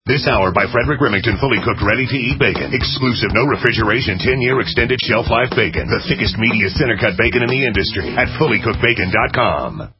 This hour by Frederick Remington, fully cooked, ready-to-eat bacon. Exclusive, no refrigeration, 10-year extended shelf life bacon. The thickest, meatiest center-cut bacon in the industry at fullycookedbacon.com.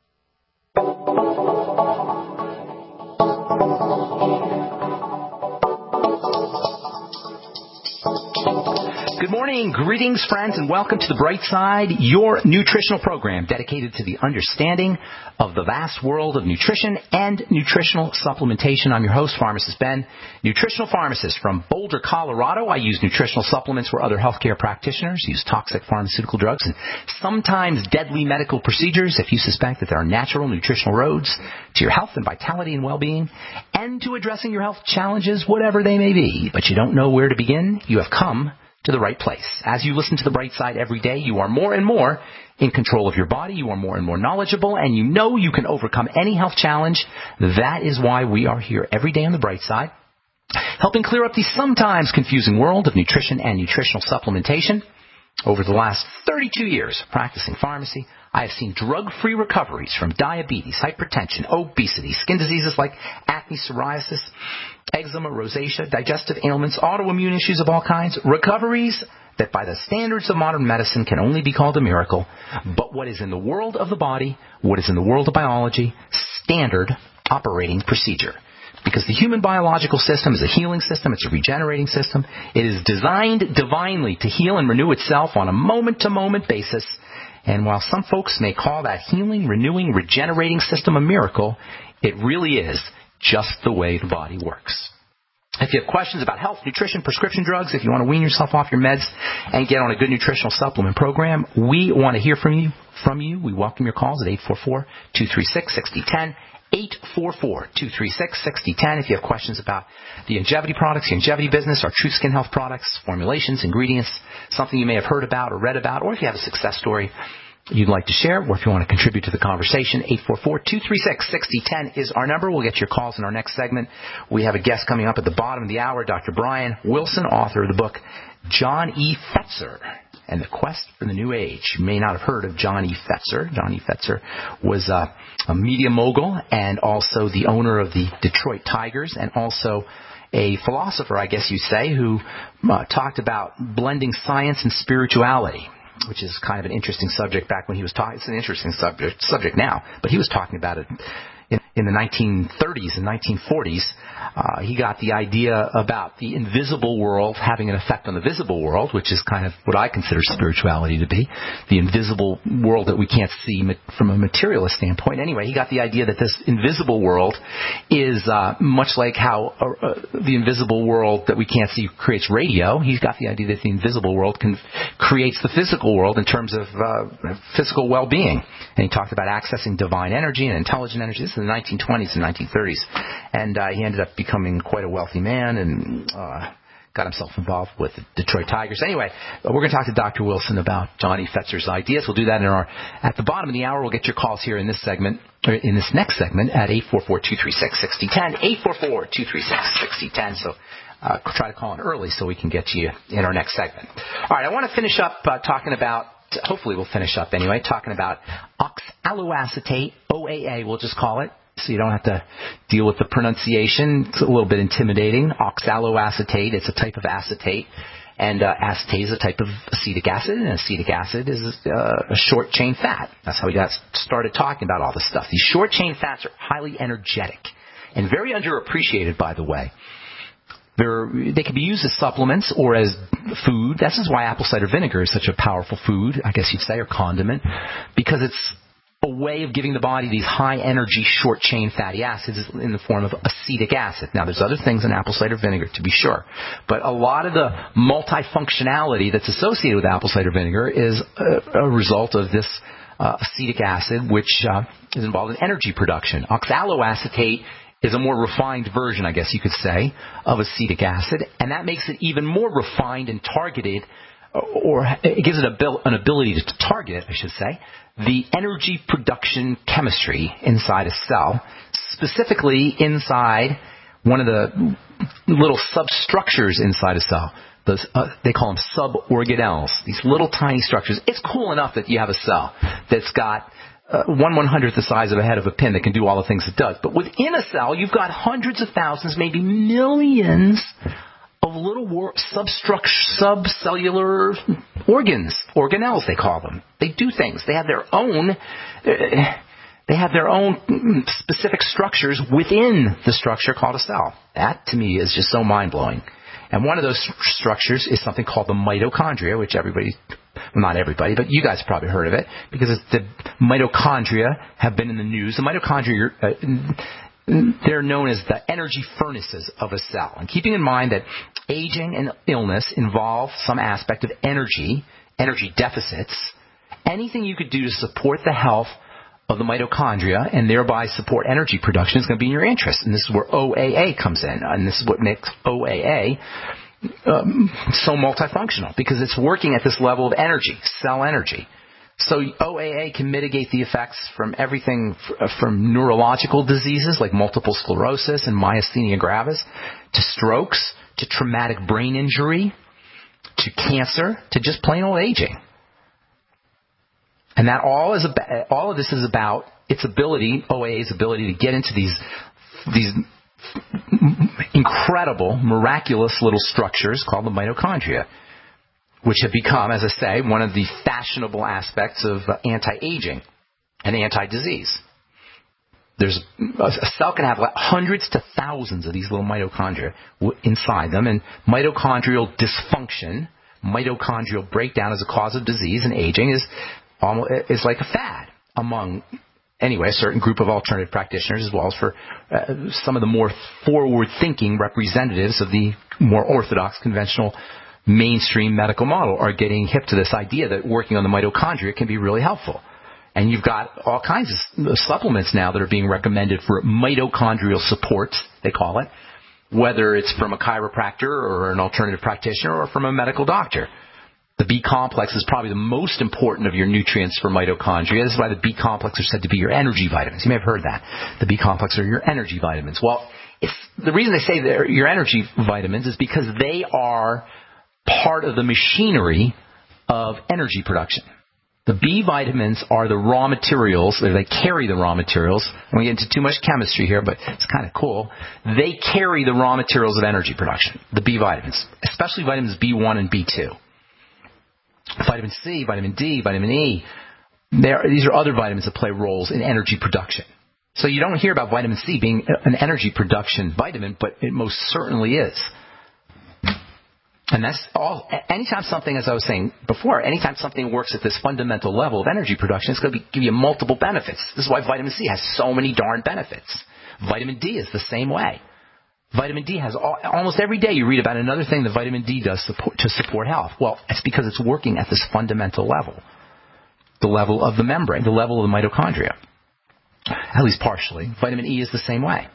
Good morning, greetings, friends, and welcome to The Bright Side, your nutritional program dedicated to the understanding of the vast world of nutrition and nutritional supplementation. I'm your host, Pharmacist Ben, nutritional pharmacist from Boulder, Colorado. I use nutritional supplements where other healthcare practitioners use toxic pharmaceutical drugs and sometimes deadly medical procedures. If you suspect that there are natural nutritional roads to your health and vitality and well-being and to addressing your health challenges, whatever they may be, but you don't know where to begin, you have come to the right place. As you listen to The Bright Side every day, you are more and more in control of your body, you are more and more knowledgeable, and you know you can overcome any health challenge. That is why we are here every day on The Bright Side, helping clear up the sometimes confusing world of nutrition and nutritional supplementation. Over the last 32 years of practicing pharmacy, I have seen drug-free recoveries from diabetes, hypertension, obesity, skin diseases like acne, psoriasis, eczema, rosacea, digestive ailments, autoimmune issues of all kinds, recoveries that by the standards of modern medicine can only be called a miracle. But what is in the world of the body, what is in the world of biology, standard operating procedure. Because the human biological system is a healing system, it's a regenerating system. It is designed divinely to heal and renew itself on a moment-to-moment basis. And while some folks may call that healing, renewing, regenerating system a miracle, it really is just the way the body works. If you have questions about health, nutrition, prescription drugs, if you want to wean yourself off your meds and get on a good nutritional supplement program, we want to hear from you. We welcome your calls at 844-236-6010. 844-236-6010. If you have questions about the longevity products, the longevity business, our True Skin Health products, formulations, ingredients, something you may have heard about or read about, or if you have a success story you'd like to share, or if you want to contribute to the conversation, 844-236-6010 is our number. We'll get your calls in our next segment. We have a guest coming up at the bottom of the hour, Dr. Brian Wilson, author of the book John E. Fetzer and the Quest for the New Age. You may not have heard of John E. Fetzer. John E. Fetzer was a media mogul and also the owner of the Detroit Tigers and also a philosopher, I guess you'd say, who talked about blending science and spirituality, which is kind of an interesting subject back when he was talking. It's an interesting subject now, but he was talking about it in the 1930s and 1940s. He got the idea about the invisible world having an effect on the visible world, which is kind of what I consider spirituality to be, the invisible world that we can't see from a materialist standpoint. Anyway, he got the idea that this invisible world is much like how the invisible world that we can't see creates radio. He's got the idea that the invisible world creates the physical world in terms of physical well-being. And he talked about accessing divine energy and intelligent energy. This is in the 1920s and 1930s. And he ended up becoming quite a wealthy man and got himself involved with the Detroit Tigers. Anyway, we're going to talk to Dr. Wilson about John E. Fetzer's ideas. We'll do that at the bottom of the hour. We'll get your calls here in this segment, or in this next segment at 844-236-6010, 844-236-6010. So try to call in early so we can get you in our next segment. All right, I want to finish up talking about, hopefully we'll finish up anyway, talking about oxaloacetate, OAA, we'll just call it, so you don't have to deal with the pronunciation. It's a little bit intimidating. Oxaloacetate, it's a type of acetate, and acetate is a type of acetic acid, and acetic acid is a short-chain fat. That's how we got started talking about all this stuff. These short-chain fats are highly energetic and very underappreciated, by the way. They can be used as supplements or as food. This is why apple cider vinegar is such a powerful food, I guess you'd say, or condiment, because it's a way of giving the body these high-energy, short-chain fatty acids in the form of acetic acid. Now, there's other things in apple cider vinegar, to be sure, but a lot of the multifunctionality that's associated with apple cider vinegar is a result of this acetic acid, which is involved in energy production. Oxaloacetate is a more refined version, I guess you could say, of acetic acid, and that makes it even more refined and targeted, or it gives it an ability to target, I should say, the energy production chemistry inside a cell, specifically inside one of the little substructures inside a cell. They call them suborganelles, these little tiny structures. It's cool enough that you have a cell that's got 1/100th the size of a head of a pin that can do all the things it does. But within a cell, you've got hundreds of thousands, maybe millions of little subcellular organelles they call them. They do things. They have their own specific structures within the structure called a cell. That, to me, is just so mind-blowing. And one of those structures is something called the mitochondria, which not everybody, but you guys have probably heard of it, because the mitochondria have been in the news. The mitochondria, they're known as the energy furnaces of a cell. And keeping in mind that aging and illness involve some aspect of energy deficits, anything you could do to support the health of the mitochondria and thereby support energy production is going to be in your interest. And this is where OAA comes in. And this is what makes OAA so multifunctional, because it's working at this level of energy, cell energy. So OAA can mitigate the effects from everything from neurological diseases like multiple sclerosis and myasthenia gravis, to strokes, to traumatic brain injury, to cancer, to just plain old aging. And that all of this is about its ability, OAA's ability, to get into these incredible, miraculous little structures called the mitochondria, which have become, as I say, one of the fashionable aspects of anti-aging and anti-disease. A cell can have hundreds to thousands of these little mitochondria inside them, and mitochondrial dysfunction, mitochondrial breakdown as a cause of disease and aging is like a fad among, anyway, a certain group of alternative practitioners, as well as for some of the more forward-thinking representatives of the more orthodox, conventional, mainstream medical model are getting hip to this idea that working on the mitochondria can be really helpful. And you've got all kinds of supplements now that are being recommended for mitochondrial support, they call it, whether it's from a chiropractor or an alternative practitioner or from a medical doctor. The B complex is probably the most important of your nutrients for mitochondria. This is why the B complex are said to be your energy vitamins. You may have heard that. The B complex are your energy vitamins. Well, the reason they say they're your energy vitamins is because they are part of the machinery of energy production. The B vitamins are the raw materials, or they carry the raw materials. I won't get into too much chemistry here, but it's kind of cool. They carry the raw materials of energy production, the B vitamins, especially vitamins B1 and B2. Vitamin C, vitamin D, vitamin E, these are other vitamins that play roles in energy production. So you don't hear about vitamin C being an energy production vitamin, but it most certainly is. And that's all. Anytime something, as I was saying before, anytime something works at this fundamental level of energy production, it's going to give you multiple benefits. This is why vitamin C has so many darn benefits. Vitamin D is the same way. Vitamin D has almost every day you read about another thing that vitamin D does to support health. Well, it's because it's working at this fundamental level, the level of the membrane, the level of the mitochondria, at least partially. Vitamin E is the same way.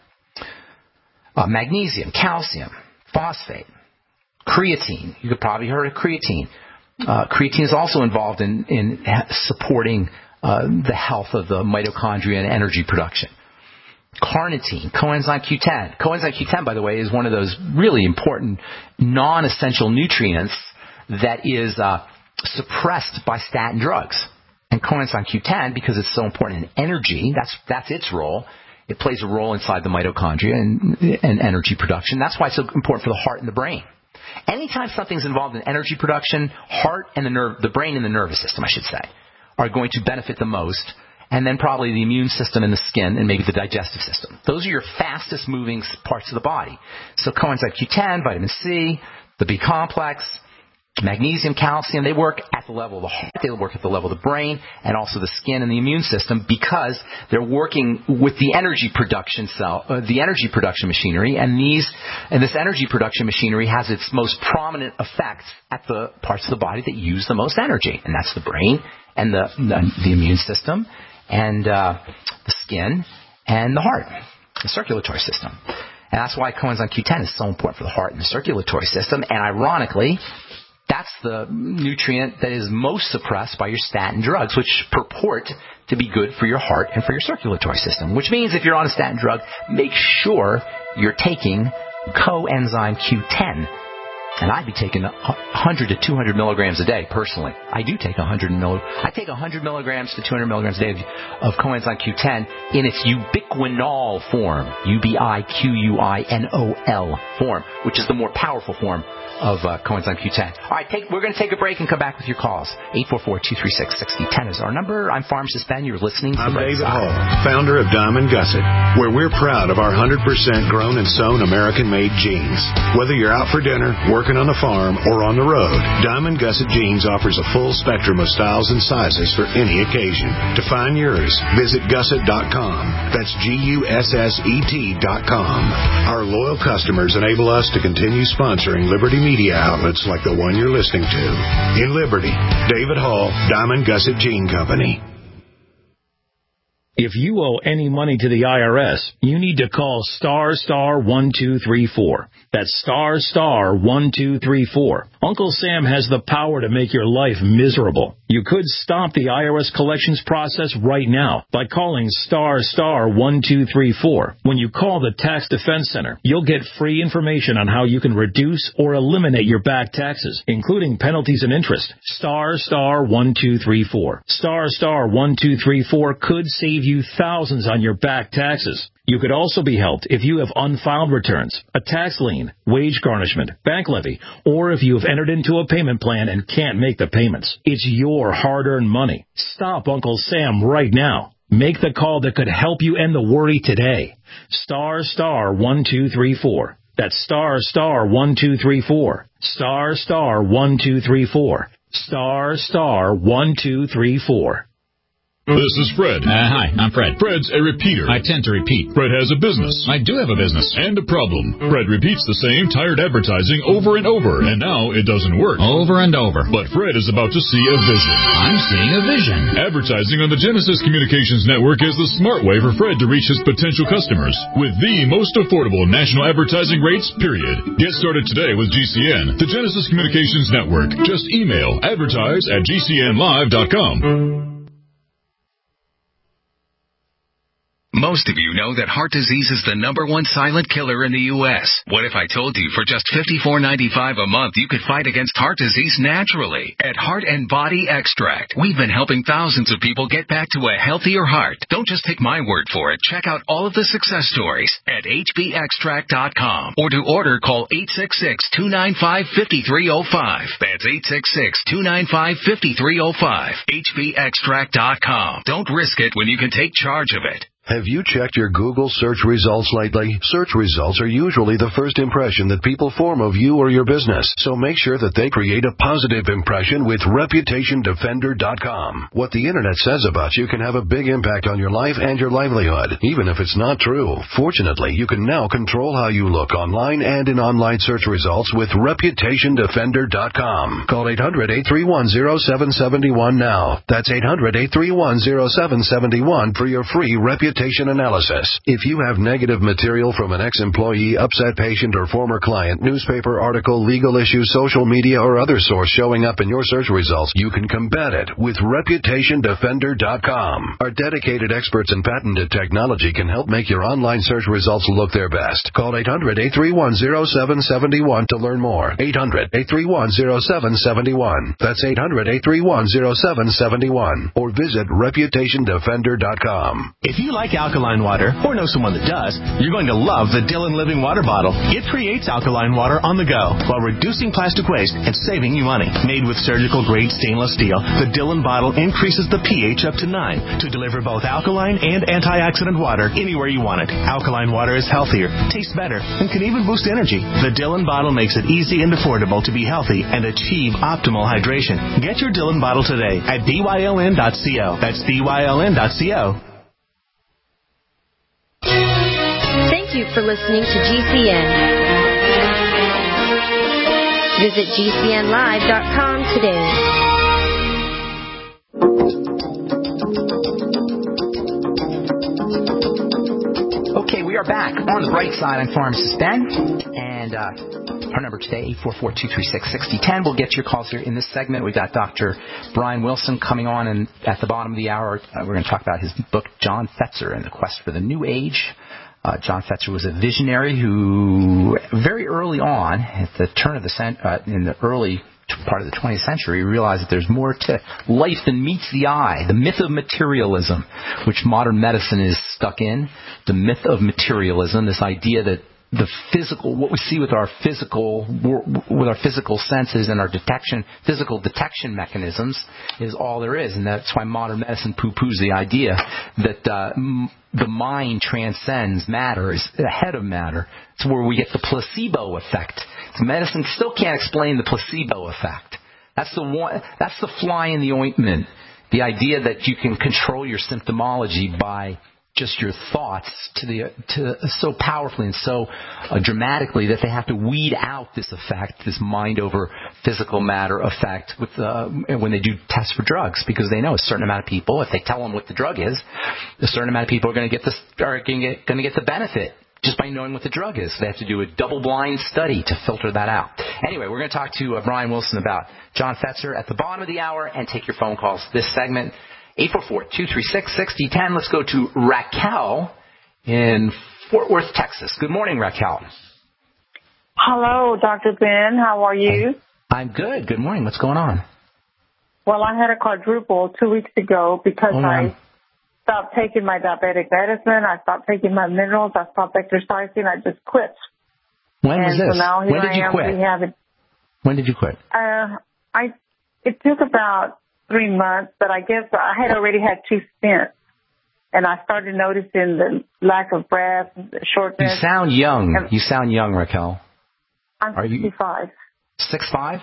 Magnesium, calcium, phosphate, creatine. You could probably heard of creatine. Creatine is also involved in supporting the health of the mitochondria and energy production. Carnitine, coenzyme Q10. Coenzyme Q10, by the way, is one of those really important non-essential nutrients that is suppressed by statin drugs. And coenzyme Q10, because it's so important in energy, that's its role. It plays a role inside the mitochondria and energy production. That's why it's so important for the heart and the brain. Anytime something's involved in energy production, heart and the brain and the nervous system, I should say, are going to benefit the most. And then probably the immune system and the skin and maybe the digestive system. Those are your fastest moving parts of the body. So coenzyme Q10, vitamin C, the B complex, magnesium, calcium, they work at the level of the heart, they work at the level of the brain, and also the skin and the immune system, because they're working with the energy production the energy production machinery, and this energy production machinery has its most prominent effects at the parts of the body that use the most energy, and that's the brain and the immune system, and the skin, and the heart, the circulatory system. And that's why coenzyme Q10 is so important for the heart and the circulatory system. And ironically, that's the nutrient that is most suppressed by your statin drugs, which purport to be good for your heart and for your circulatory system. Which means if you're on a statin drug, make sure you're taking coenzyme Q10 And I'd be taking 100 to 200 milligrams a day, personally. I do take 100 milligrams to 200 milligrams a day of coenzyme Q10 in its ubiquinol form, ubiquinol form, which is the more powerful form of coenzyme Q10. All right, we're going to take a break and come back with your calls. 844-236-6010 is our number. I'm Pharmacist Ben. You're listening to I'm David Hall, founder of Diamond Gusset, where we're proud of our 100% grown and sewn American-made jeans. Whether you're out for dinner, working on the farm, or on the road, Diamond Gusset Jeans offers a full spectrum of styles and sizes for any occasion. To find yours, visit gusset.com. That's GUSSET.com. Our loyal customers enable us to continue sponsoring Liberty media outlets like the one you're listening to. In Liberty, David Hall, Diamond Gusset Jean Company. If you owe any money to the IRS, you need to call *1234. That's *1234. Uncle Sam has the power to make your life miserable. You could stop the IRS collections process right now by calling *1234. When you call the Tax Defense Center, you'll get free information on how you can reduce or eliminate your back taxes, including penalties and interest. *1234. *1234 could save you thousands on your back taxes. You could also be helped if you have unfiled returns, a tax lien, wage garnishment, bank levy, or if you have entered into a payment plan and can't make the payments. It's your hard-earned money. Stop Uncle Sam right now. Make the call that could help you end the worry today. *1234. That's *1234. *1234. *1234. This is Fred. Hi, I'm Fred. Fred's a repeater. I tend to repeat. Fred has a business. I do have a business. And a problem. Fred repeats the same tired advertising over and over, and now it doesn't work. Over and over. But Fred is about to see a vision. I'm seeing a vision. Advertising on the Genesis Communications Network is the smart way for Fred to reach his potential customers with the most affordable national advertising rates, period. Get started today with GCN, the Genesis Communications Network. Just email advertise@gcnlive.com. Most of you know that heart disease is the #1 silent killer in the U.S. What if I told you for just $54.95 a month you could fight against heart disease naturally? At Heart and Body Extract, we've been helping thousands of people get back to a healthier heart. Don't just take my word for it. Check out all of the success stories at hbextract.com. Or to order, call 866-295-5305. That's 866-295-5305. hbextract.com. Don't risk it when you can take charge of it. Have you checked your Google search results lately? Search results are usually the first impression that people form of you or your business, so make sure that they create a positive impression with ReputationDefender.com. What the Internet says about you can have a big impact on your life and your livelihood, even if it's not true. Fortunately, you can now control how you look online and in online search results with ReputationDefender.com. Call 800-831-0771 now. That's 800-831-0771 for your free reputation analysis. If you have negative material from an ex-employee, upset patient, or former client, newspaper article, legal issue, social media, or other source showing up in your search results, you can combat it with ReputationDefender.com. Our dedicated experts in patented technology can help make your online search results look their best. Call 800-831-0771 to learn more. 800-831-0771. That's 800-831-0771. Or visit ReputationDefender.com. If you like alkaline water, or know someone that does, you're going to love the Dillon Living Water Bottle. It creates alkaline water on the go while reducing plastic waste and saving you money. Made with surgical-grade stainless steel, the Dillon bottle increases the pH up to 9 to deliver both alkaline and antioxidant water anywhere you want it. Alkaline water is healthier, tastes better, and can even boost energy. The Dillon bottle makes it easy and affordable to be healthy and achieve optimal hydration. Get your Dillon bottle today at byln.co. That's byln.co. Thank you for listening to GCN. Visit GCNlive.com today. Okay, we are back on the bright side. I'm Pharmacist Ben, and our number today, 844-236-6010. We'll get to your calls here in this segment. We've got Dr. Brian Wilson coming on, and at the bottom of the hour, we're going to talk about his book, John Fetzer and the Quest for the New Age. John Fetzer was a visionary who very early early on, at the turn of the in the early part of the 20th century, we realized that there's more to life than meets the eye. The myth of materialism, which modern medicine is stuck in. The myth of materialism, this idea that the physical, what we see with our physical senses and our physical detection mechanisms is all there is. And that's why modern medicine poo-poos the idea that the mind transcends matter, is ahead of matter. It's where we get the placebo effect. So medicine still can't explain the placebo effect. That's the fly in the ointment. The idea that you can control your symptomology by just your thoughts to so powerfully and so dramatically that they have to weed out this effect, this mind over physical matter effect when they do tests for drugs, because they know a certain amount of people, if they tell them what the drug is, a certain amount of people are going to get the benefit just by knowing what the drug is. They have to do a double-blind study to filter that out. Anyway, we're going to talk to Brian Wilson about John Fetzer at the bottom of the hour and take your phone calls this segment. 844-236-6010. Let's go to Raquel in Fort Worth, Texas. Good morning, Raquel. Hello, Dr. Ben. How are you? I'm good. Good morning. What's going on? Well, I had a quadruple 2 weeks ago because I stopped taking my diabetic medicine. I stopped taking my minerals. I stopped exercising. I just quit. When was this? So now here when did you quit? When did you quit? It took about 3 months, but I guess I had already had 2 stents, and I started noticing the lack of breath, the shortness. You sound young. You sound young, Raquel. I'm 65. 6'5"?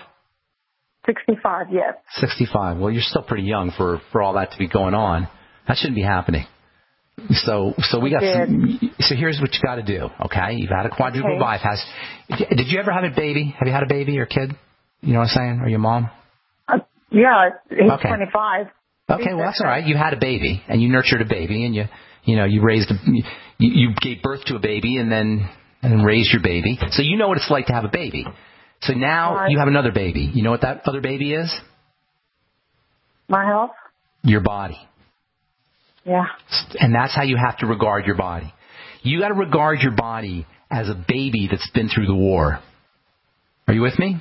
65, yes. 65. Well, you're still pretty young for all that to be going on. That shouldn't be happening. So here's what you got to do, okay? You've had a quadruple bypass. Did you ever have a baby? Have you had a baby or a kid? You know what I'm saying? Or your mom? Yeah, he's 25. Okay, well, that's all right. You had a baby, and you nurtured a baby, and you raised you gave birth to a baby, and then raised your baby. So you know what it's like to have a baby. So now you have another baby. You know what that other baby is? My health? Your body. Yeah. And that's how you have to regard your body. You got to regard your body as a baby that's been through the war. Are you with me?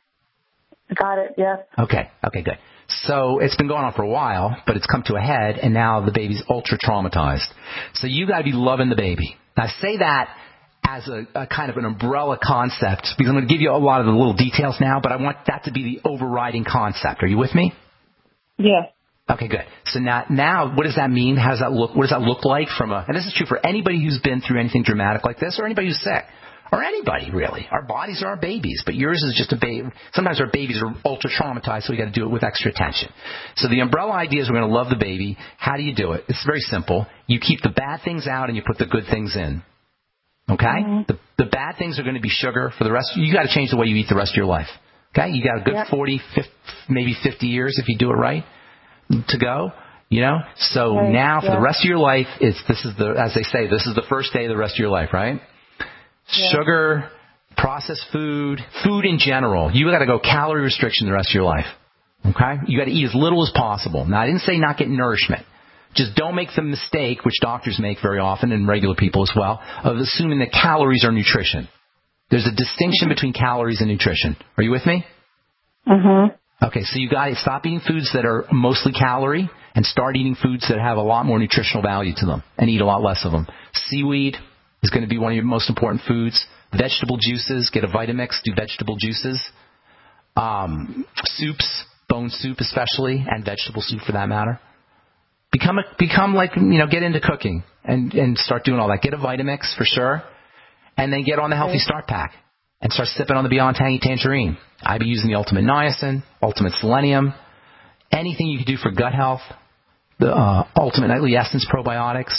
Got it, yes. Okay, good. So it's been going on for a while, but it's come to a head, and now the baby's ultra traumatized. So you got to be loving the baby. Now, I say that as a kind of an umbrella concept, because I'm going to give you a lot of the little details now, but I want that to be the overriding concept. Are you with me? Yes. Okay, good. So now, what does that mean? How does that look? What does that look like and this is true for anybody who's been through anything dramatic like this, or anybody who's sick. Or anybody, really. Our bodies are our babies, but yours is just a baby. Sometimes our babies are ultra traumatized, so we got to do it with extra attention. So the umbrella idea is we're going to love the baby. How do you do it? It's very simple. You keep the bad things out and you put the good things in. Okay? Mm-hmm. The bad things are going to be sugar for the rest. You got to change the way you eat the rest of your life. Okay? You got a good 40, 50, maybe 50 years if you do it right to go. You know? So now for the rest of your life, as they say, this is the first day of the rest of your life, right? Yeah. Sugar, processed food in general. You got to go calorie restriction the rest of your life. Okay? You got to eat as little as possible. Now, I didn't say not get nourishment. Just don't make the mistake, which doctors make very often and regular people as well, of assuming that calories are nutrition. There's a distinction between calories and nutrition. Are you with me? Mm-hmm. Okay, so you got to stop eating foods that are mostly calorie and start eating foods that have a lot more nutritional value to them and eat a lot less of them. Seaweed is going to be one of your most important foods. Vegetable juices, get a Vitamix, do vegetable juices. Soups, bone soup especially, and vegetable soup for that matter. Become like, get into cooking and start doing all that. Get a Vitamix for sure, and then get on the Healthy Start Pack and start sipping on the Beyond Tangy Tangerine. I'd be using the Ultimate Niacin, Ultimate Selenium, anything you can do for gut health, the Ultimate Nightly Essence probiotics,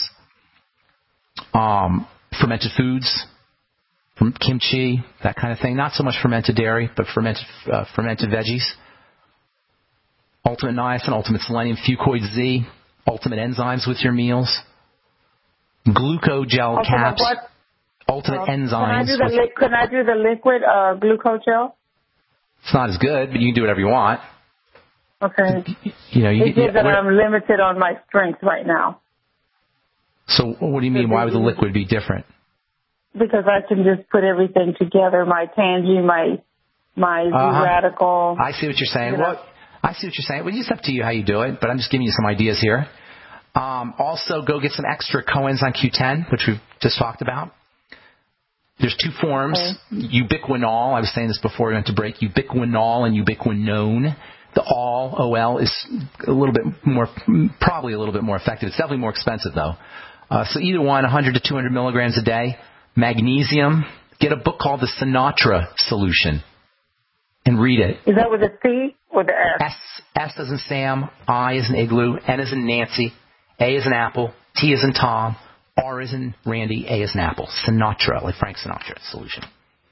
fermented foods, from kimchi, that kind of thing. Not so much fermented dairy, but fermented veggies. Ultimate Niacin, Ultimate Selenium, Fucoid Z, Ultimate Enzymes with your meals. Glucogel caps. Ultimate Enzymes. Can I do the liquid glucogel? It's not as good, but you can do whatever you want. Okay. It's just that I'm limited on my strength right now. So what do you mean? Why would the liquid be different? because I can just put everything together, my Tangy, my Z-Radical. I see what you're saying. Well, I see what you're saying. Well, it's up to you how you do it, but I'm just giving you some ideas here. Also, go get some extra coenzyme Q10, which we've just talked about. There's two forms, ubiquinol. I was saying this before we went to break. Ubiquinol and ubiquinone. The OL is a little bit more, probably a little bit more effective. It's definitely more expensive, though. So either one, 100 to 200 milligrams a day. Magnesium. Get a book called The Sinatra Solution and read it. Is that with a C or the S? S as in Sam, I as in Igloo, N as in Nancy, A as in Apple, T as in Tom, R as in Randy, A as in Apple. Sinatra, like Frank Sinatra Solution.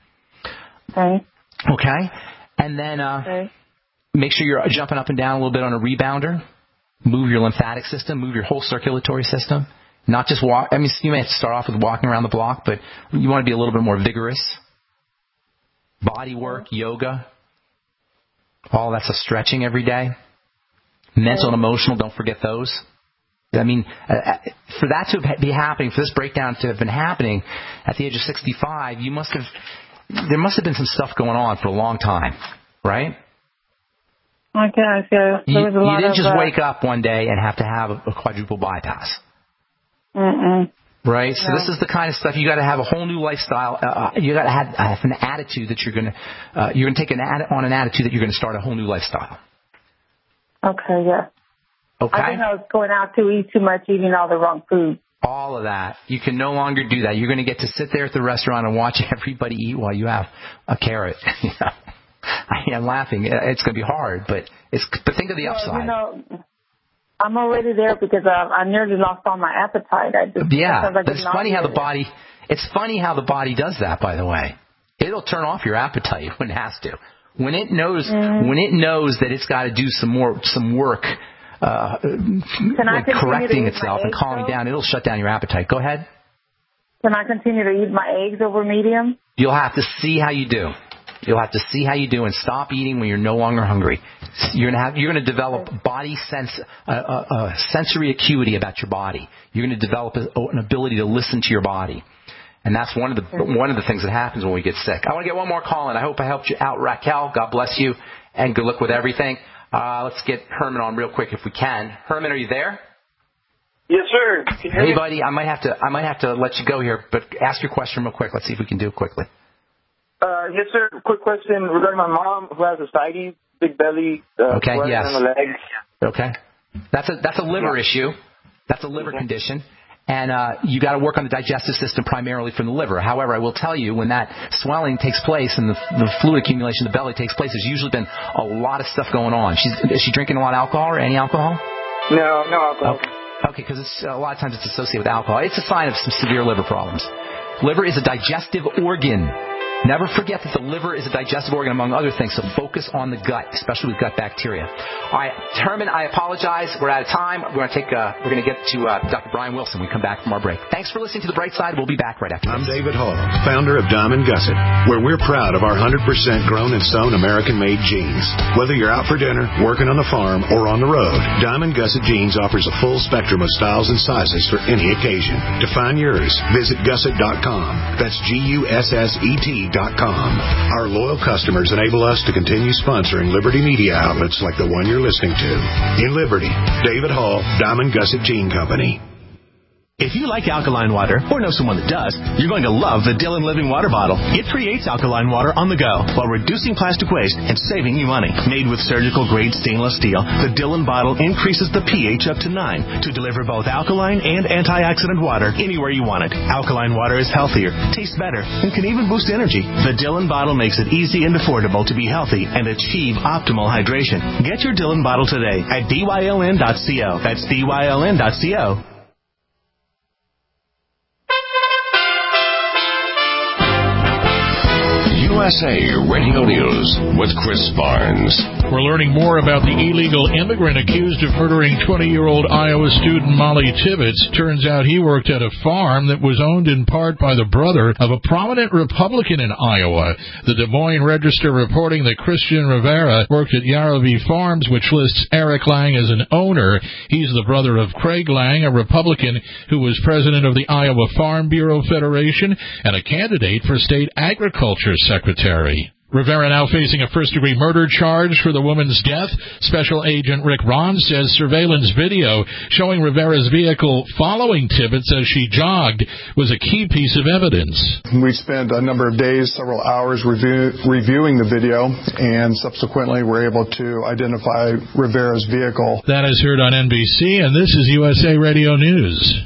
Okay? And then make sure you're jumping up and down a little bit on a rebounder. Move your lymphatic system. Move your whole circulatory system. Not just walk. I mean, you may have to start off with walking around the block, but you want to be a little bit more vigorous. Body work, yoga. All that's a stretching every day. Mental and emotional, don't forget those. I mean, for that to be happening, for this breakdown to have been happening at the age of 65, there must have been some stuff going on for a long time, right? Okay, so you didn't just wake up one day and have to have a quadruple bypass. Right? So this is the kind of stuff you got to have a whole new lifestyle. You got to have an attitude that you're going to take an attitude that you're going to start a whole new lifestyle. Okay, yeah. Okay. I think I was going out to eat too much, eating all the wrong food. All of that. You can no longer do that. You're going to get to sit there at the restaurant and watch everybody eat while you have a carrot. I'm laughing. It's going to be hard, but think of the upside. I'm already there because I nearly lost all my appetite. It's funny how the body. It's funny how the body does that. By the way, it'll turn off your appetite when it has to. When it knows that it's got to do some work, correcting itself and calming down, it'll shut down your appetite. Go ahead. Can I continue to eat my eggs over medium? You'll have to see how you do. You'll have to see how you do and stop eating when you're no longer hungry. You're going to develop body sensory acuity about your body. You're going to develop an ability to listen to your body. And that's one of the things that happens when we get sick. I want to get one more call in. I hope I helped you out, Raquel. God bless you, and good luck with everything. Let's get Herman on real quick if we can. Herman, are you there? Yes, sir. Can you hear me? Hey, buddy, I might have to let you go here, but ask your question real quick. Let's see if we can do it quickly. Yes, sir. Quick question regarding my mom who has ascites, big belly, swelling on the legs. Okay. That's a liver issue. That's a liver condition. And you got to work on the digestive system primarily from the liver. However, I will tell you, when that swelling takes place and the fluid accumulation in the belly takes place, there's usually been a lot of stuff going on. Is she drinking a lot of alcohol or any alcohol? No alcohol. Okay, because a lot of times it's associated with alcohol. It's a sign of some severe liver problems. Liver is a digestive organ. Never forget that the liver is a digestive organ, among other things, so focus on the gut, especially with gut bacteria. All right, Herman, I apologize. We're out of time. We're going to get to Dr. Brian Wilson when we come back from our break. Thanks for listening to The Bright Side. We'll be back right after this. I'm David Hall, founder of Diamond Gusset, where we're proud of our 100% grown and sewn American-made jeans. Whether you're out for dinner, working on the farm, or on the road, Diamond Gusset Jeans offers a full spectrum of styles and sizes for any occasion. To find yours, visit gusset.com. That's GUSSET.com. Our loyal customers enable us to continue sponsoring Liberty media outlets like the one you're listening to. In Liberty, David Hall, Diamond Gusset Jean Company. If you like alkaline water, or know someone that does, you're going to love the Dillon Living Water Bottle. It creates alkaline water on the go while reducing plastic waste and saving you money. Made with surgical-grade stainless steel, the Dillon bottle increases the pH up to 9 to deliver both alkaline and antioxidant water anywhere you want it. Alkaline water is healthier, tastes better, and can even boost energy. The Dillon bottle makes it easy and affordable to be healthy and achieve optimal hydration. Get your Dillon bottle today at dyln.co. That's dyln.co. USA Radio News with Chris Barnes. We're learning more about the illegal immigrant accused of murdering 20-year-old Iowa student Molly Tibbetts. Turns out he worked at a farm that was owned in part by the brother of a prominent Republican in Iowa. The Des Moines Register reporting that Christian Rivera worked at Yarravie Farms, which lists Eric Lang as an owner. He's the brother of Craig Lang, a Republican who was president of the Iowa Farm Bureau Federation and a candidate for state agriculture secretary. Rivera now facing a first-degree murder charge for the woman's death. Special Agent Rick Ron says surveillance video showing Rivera's vehicle following Tibbetts as she jogged was a key piece of evidence. We spent a number of days, several hours reviewing the video, and subsequently were able to identify Rivera's vehicle. That is heard on NBC, and this is USA Radio News.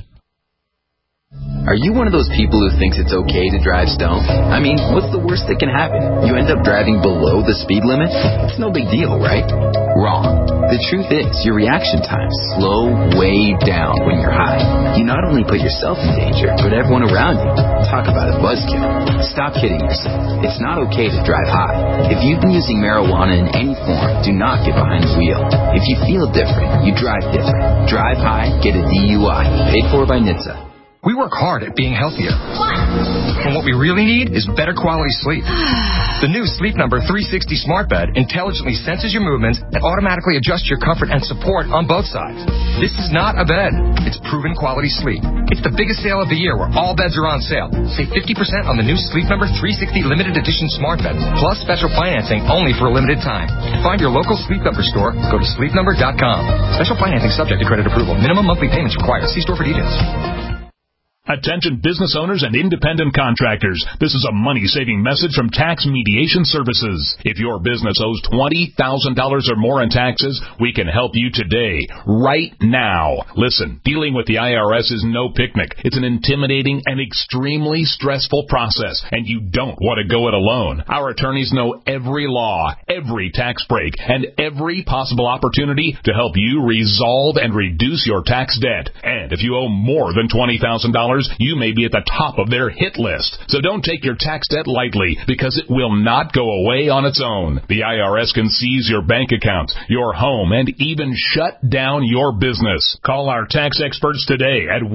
Are you one of those people who thinks it's okay to drive stoned? I mean, what's the worst that can happen? You end up driving below the speed limit? It's no big deal, right? Wrong. The truth is, your reaction times slow way down when you're high. You not only put yourself in danger, but everyone around you. Talk about a buzzkill. Stop kidding yourself. It's not okay to drive high. If you've been using marijuana in any form, do not get behind the wheel. If you feel different, you drive different. Drive high, get a DUI. Paid for by NHTSA. We work hard at being healthier. And what we really need is better quality sleep. The new Sleep Number 360 Smart Bed intelligently senses your movements and automatically adjusts your comfort and support on both sides. This is not a bed. It's proven quality sleep. It's the biggest sale of the year where all beds are on sale. Save 50% on the new Sleep Number 360 Limited Edition Smart Bed, plus special financing only for a limited time. To find your local Sleep Number store, go to sleepnumber.com. Special financing subject to credit approval. Minimum monthly payments required. See store for details. Attention business owners and independent contractors. This is a money-saving message from Tax Mediation Services. If your business owes $20,000 or more in taxes, we can help you today, right now. Listen, dealing with the IRS is no picnic. It's an intimidating and extremely stressful process, and you don't want to go it alone. Our attorneys know every law, every tax break, and every possible opportunity to help you resolve and reduce your tax debt. And if you owe more than $20,000, you may be at the top of their hit list. So don't take your tax debt lightly, because it will not go away on its own. The IRS can seize your bank account, your home, and even shut down your business. Call our tax experts today at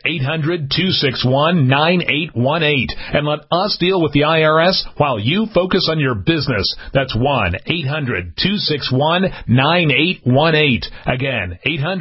1-800-261-9818 and let us deal with the IRS while you focus on your business. That's 1-800-261-9818. Again,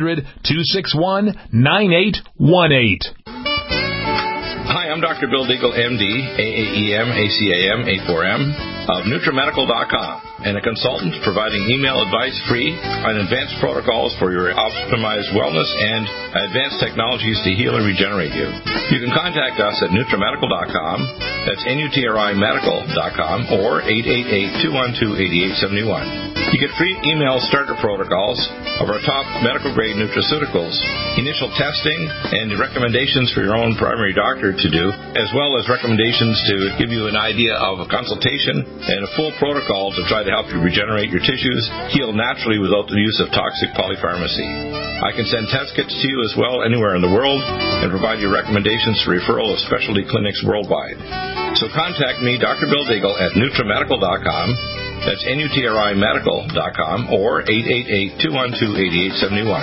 800-261-9818. Hi, I'm Dr. Bill Deagle, MD, AAEM, ACAM, A4M, of NutriMedical.com, and a consultant providing email advice free on advanced protocols for your optimized wellness and advanced technologies to heal and regenerate you. You can contact us at NutriMedical.com, that's NutriMedical.com, or 888-212-8871. You get free email starter protocols of our top medical-grade nutraceuticals, initial testing, and recommendations for your own primary doctor to do, as well as recommendations to give you an idea of a consultation and a full protocol to try to help you regenerate your tissues, heal naturally without the use of toxic polypharmacy. I can send test kits to you as well anywhere in the world and provide you recommendations for referral of specialty clinics worldwide. So contact me, Dr. Bill Deagle, at NutriMedical.com. That's NutriMedical.com, or 888-212-8871.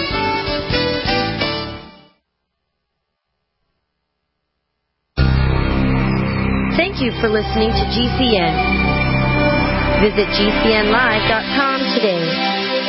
Thank you for listening to GCN. Visit GCNlive.com today.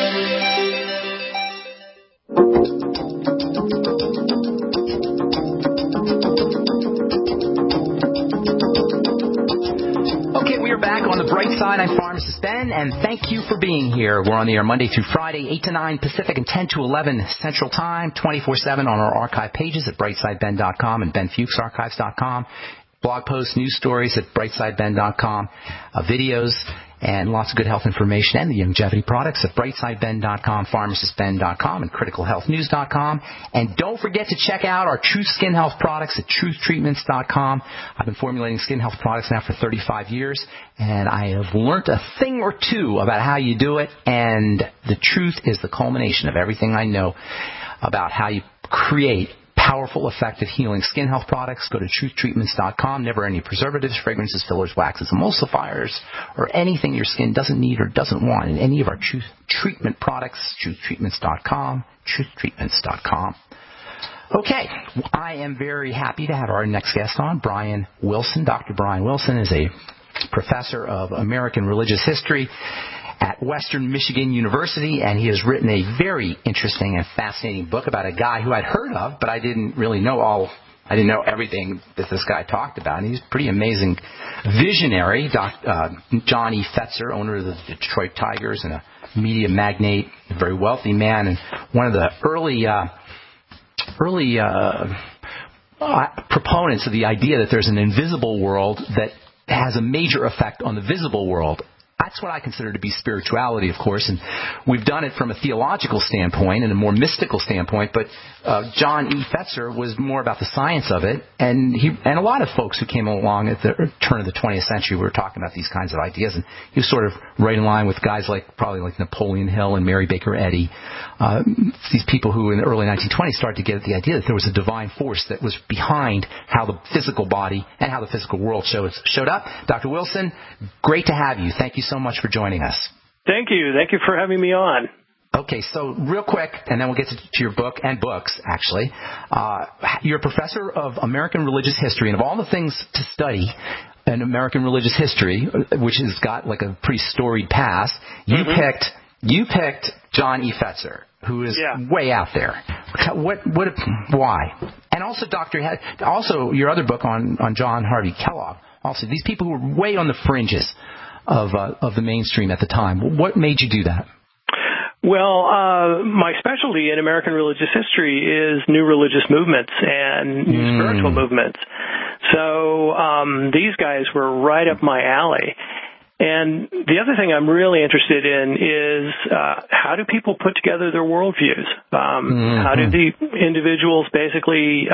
I'm Pharmacist Ben, and thank you for being here. We're on the air Monday through Friday, 8 to 9 Pacific and 10 to 11 Central Time, 24/7 on our archive pages at brightsideben.com and benfuchsarchives.com. Blog posts, news stories at brightsideben.com, videos, and lots of good health information and the longevity products at brightsideben.com, pharmacistben.com, and criticalhealthnews.com. And don't forget to check out our Truth Skin Health products at truthtreatments.com. I've been formulating skin health products now for 35 years, and I have learned a thing or two about how you do it, and the truth is the culmination of everything I know about how you create powerful, effective healing skin health products. Go to truthtreatments.com. Never any preservatives, fragrances, fillers, waxes, emulsifiers, or anything your skin doesn't need or doesn't want in any of our Truth Treatment products. Truthtreatments.com. Truthtreatments.com. Okay, I am very happy to have our next guest on, Brian Wilson. Dr. Brian Wilson is a professor of American Religious History at Western Michigan University, and he has written a very interesting and fascinating book about a guy who I'd heard of, but I didn't really know I didn't know everything that this guy talked about. And he's a pretty amazing visionary, John E. Fetzer, owner of the Detroit Tigers and a media magnate, a very wealthy man, and one of the early proponents of the idea that there's an invisible world that has a major effect on the visible world. That's what I consider to be spirituality, of course, and we've done it from a theological standpoint and a more mystical standpoint, but John E. Fetzer was more about the science of it, and a lot of folks who came along at the turn of the 20th century were talking about these kinds of ideas, and he was sort of right in line with guys probably like Napoleon Hill and Mary Baker Eddy, these people who in the early 1920s started to get at the idea that there was a divine force that was behind how the physical body and how the physical world showed up. Dr. Wilson, great to have you. Thank you so much for joining us. Thank you. Thank you for having me on. Okay, so real quick, and then we'll get to your book and books, actually. You're a professor of American Religious History, and of all the things to study in American Religious History, which has got like a pretty storied past, you picked John E. Fetzer, who is way out there. Why? And also your other book on John Harvey Kellogg. Also, these people who were way on the fringes of the mainstream at the time. What made you do that? Well, my specialty in American religious history is new religious movements and new spiritual movements. So these guys were right up my alley. And the other thing I'm really interested in is how do people put together their worldviews? How do the individuals basically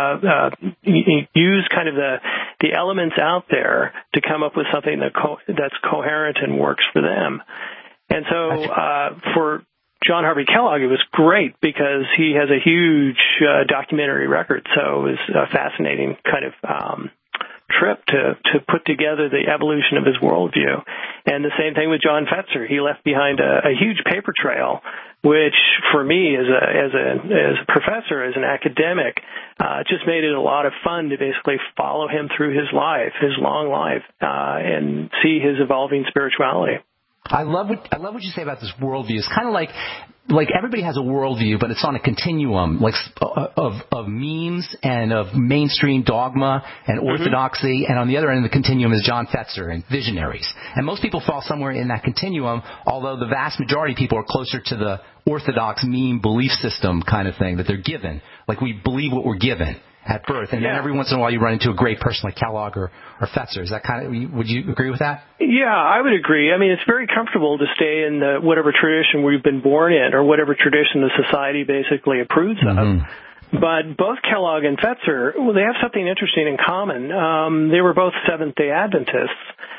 use kind of the elements out there to come up with something that's coherent and works for them? And so for John Harvey Kellogg, it was great because he has a huge documentary record. So it was a fascinating kind of trip to put together the evolution of his worldview. And the same thing with John Fetzer. He left behind a huge paper trail, which for me as a professor, as an academic, just made it a lot of fun to basically follow him through his long life, and see his evolving spirituality. I love what you say about this worldview. It's kind of like everybody has a worldview, but it's on a continuum, like of memes and of mainstream dogma and orthodoxy, and on the other end of the continuum is John Fetzer and visionaries. And most people fall somewhere in that continuum, although the vast majority of people are closer to the orthodox meme belief system kind of thing that they're given. Like we believe what we're given at birth, and then every once in a while you run into a great person like Kellogg or Fetzer. Is that kind of, would you agree with that? Yeah, I would agree. I mean, it's very comfortable to stay in whatever tradition we've been born in, or whatever tradition the society basically approves of. But both Kellogg and Fetzer, well, they have something interesting in common. They were both Seventh-day Adventists.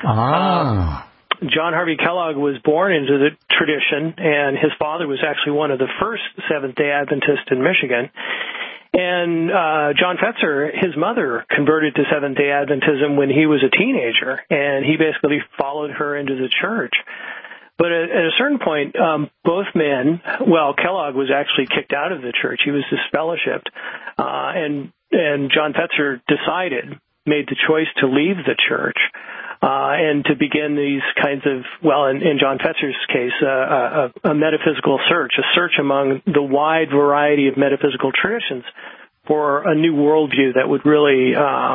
John Harvey Kellogg was born into the tradition, and his father was actually one of the first Seventh-day Adventists in Michigan. And John Fetzer, his mother, converted to Seventh-day Adventism when he was a teenager, and he basically followed her into the church. But at a certain point, both men, Kellogg was actually kicked out of the church. He was disfellowshipped. And John Fetzer made the choice to leave the church. And to begin these kinds of, in John Fetzer's case, a metaphysical search, a search among the wide variety of metaphysical traditions for a new worldview that would really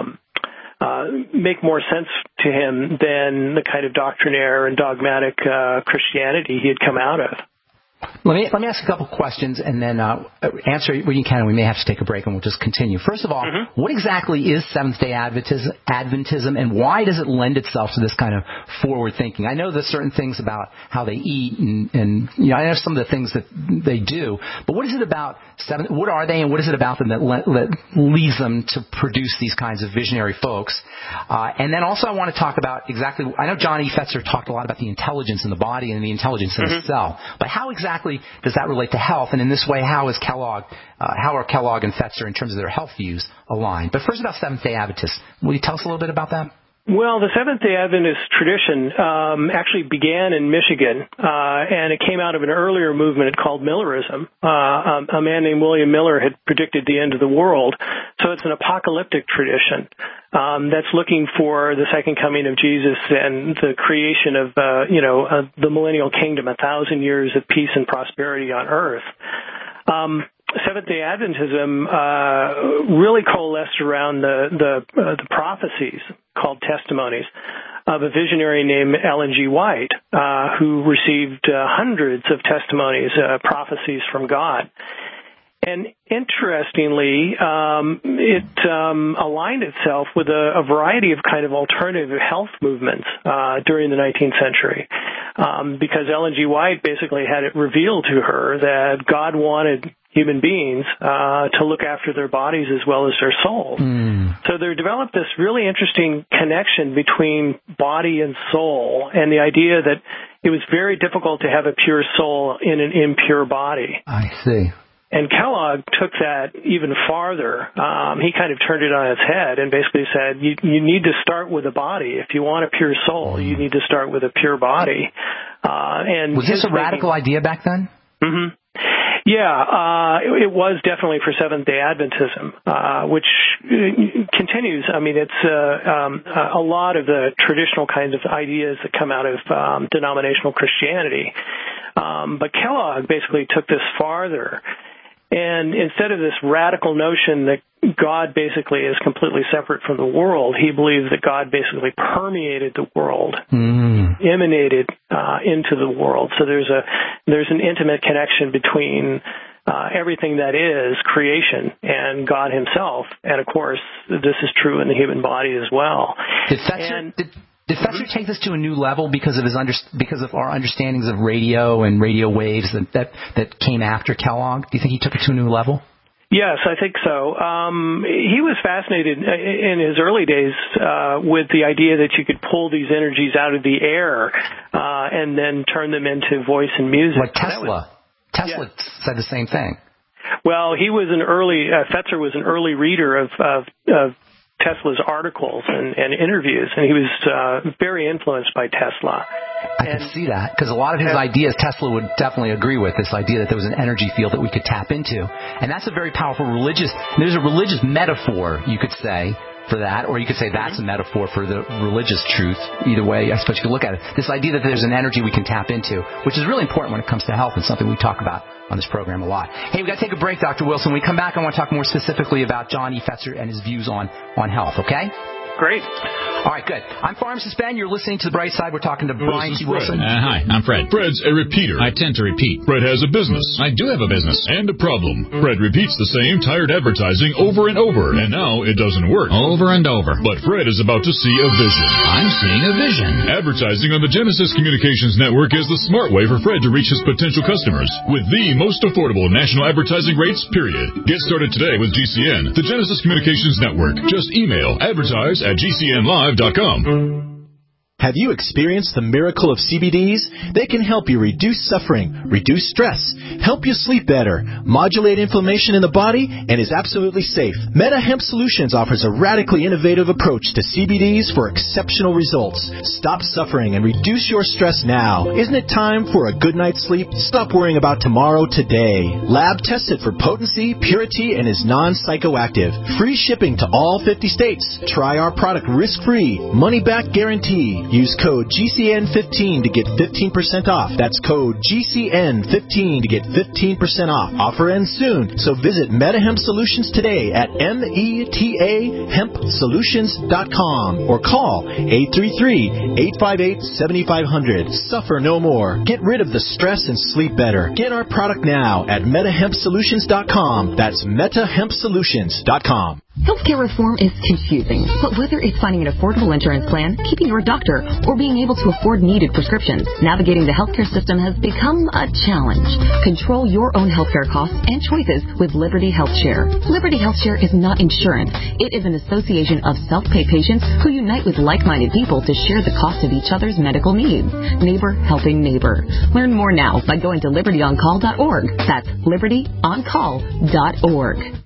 make more sense to him than the kind of doctrinaire and dogmatic Christianity he had come out of. Let me ask a couple questions and then answer what you can. We may have to take a break and we'll just continue. First of all, what exactly is Seventh-day Adventism, and why does it lend itself to this kind of forward thinking? I know there's certain things about how they eat and I know some of the things that they do, but what is it about what are they, and what is it about them that leads them to produce these kinds of visionary folks? And then also I want to talk about I know John E. Fetzer talked a lot about the intelligence in the body and the intelligence in the cell, but how exactly exactly does that relate to health? And in this way, how are Kellogg and Fetzer, in terms of their health views, aligned? But first about Seventh-day Adventists. Will you tell us a little bit about that? Well, the Seventh-day Adventist tradition actually began in Michigan, and it came out of an earlier movement called Millerism. A man named William Miller had predicted the end of the world, so it's an apocalyptic tradition that's looking for the second coming of Jesus and the creation of the millennial kingdom, 1,000 years of peace and prosperity on earth. Seventh-day Adventism really coalesced around the prophecies called testimonies of a visionary named Ellen G. White, who received hundreds of testimonies, prophecies from God. And interestingly, it aligned itself with a variety of kind of alternative health movements during the 19th century, because Ellen G. White basically had it revealed to her that God wanted human beings to look after their bodies as well as their souls. So there developed this really interesting connection between body and soul, and the idea that it was very difficult to have a pure soul in an impure body. I see. And Kellogg took that even farther. He kind of turned it on its head and basically said, you need to start with a body. If you want a pure soul, you need to start with a pure body. And was this a radical idea back then? Mm-hmm. Yeah, it was definitely for Seventh-day Adventism, which continues. I mean, it's a lot of the traditional kinds of ideas that come out of denominational Christianity. But Kellogg basically took this farther. And instead of this radical notion that God basically is completely separate from the world, he believed that God basically permeated the world, emanated into the world. So there's an intimate connection between everything that is creation and God himself. And of course, this is true in the human body as well. Did Fetzer take this to a new level because of our understandings of radio and radio waves that came after Kellogg? Do you think he took it to a new level? Yes, I think so. He was fascinated in his early days with the idea that you could pull these energies out of the air and then turn them into voice and music. Like Tesla. Tesla said the same thing. Well, he was Fetzer was an early reader of Tesla's articles and interviews, and he was very influenced by Tesla. I can see that, because a lot of his ideas Tesla would definitely agree with, this idea that there was an energy field that we could tap into. And that's a very powerful there's a religious metaphor, you could say, for that, or you could say that's a metaphor for the religious truth. Either way, I suppose you could look at it. This idea that there's an energy we can tap into, which is really important when it comes to health and something we talk about on this program a lot. Hey, we've got to take a break, Dr. Wilson. When we come back, I want to talk more specifically about John E. Fetzer and his views on health, okay? Great. All right, good. I'm Pharmacist Ben. You're listening to The Bright Side. We're talking to Brian T. Wilson. Hi, I'm Fred. Fred's a repeater. I tend to repeat. Fred has a business. I do have a business. And a problem. Fred repeats the same tired advertising over and over, and now it doesn't work. Over and over. But Fred is about to see a vision. I'm seeing a vision. Advertising on the Genesis Communications Network is the smart way for Fred to reach his potential customers with the most affordable national advertising rates, period. Get started today with GCN, the Genesis Communications Network. Just email advertise@gcnlive.com. Have you experienced the miracle of CBDs? They can help you reduce suffering, reduce stress, help you sleep better, modulate inflammation in the body, and is absolutely safe. Meta Hemp Solutions offers a radically innovative approach to CBDs for exceptional results. Stop suffering and reduce your stress now. Isn't it time for a good night's sleep? Stop worrying about tomorrow today. Lab tested for potency, purity, and is non-psychoactive. Free shipping to all 50 states. Try our product risk-free, money-back guarantee. Use code GCN15 to get 15% off. That's code GCN15 to get 15% off. Offer ends soon, so visit MetaHemp Solutions today at metahempsolutions.com or call 833-858-7500. Suffer no more. Get rid of the stress and sleep better. Get our product now at metahempsolutions.com. That's metahempsolutions.com. Healthcare reform is confusing, but whether it's finding an affordable insurance plan, keeping your doctor, or being able to afford needed prescriptions, navigating the healthcare system has become a challenge. Control your own healthcare costs and choices with Liberty HealthShare. Liberty HealthShare is not insurance. It is an association of self-pay patients who unite with like-minded people to share the cost of each other's medical needs. Neighbor helping neighbor. Learn more now by going to libertyoncall.org. That's libertyoncall.org.